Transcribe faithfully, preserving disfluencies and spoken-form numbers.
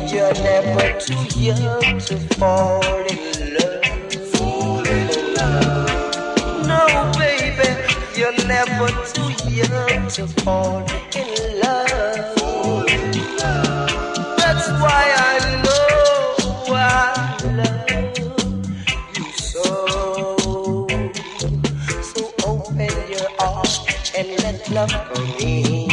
You're never too young to fall in love. Fall in love. No, baby, you're never too young to fall in love. Fall in love. That's why I know I love you so. So open your heart and let love come in.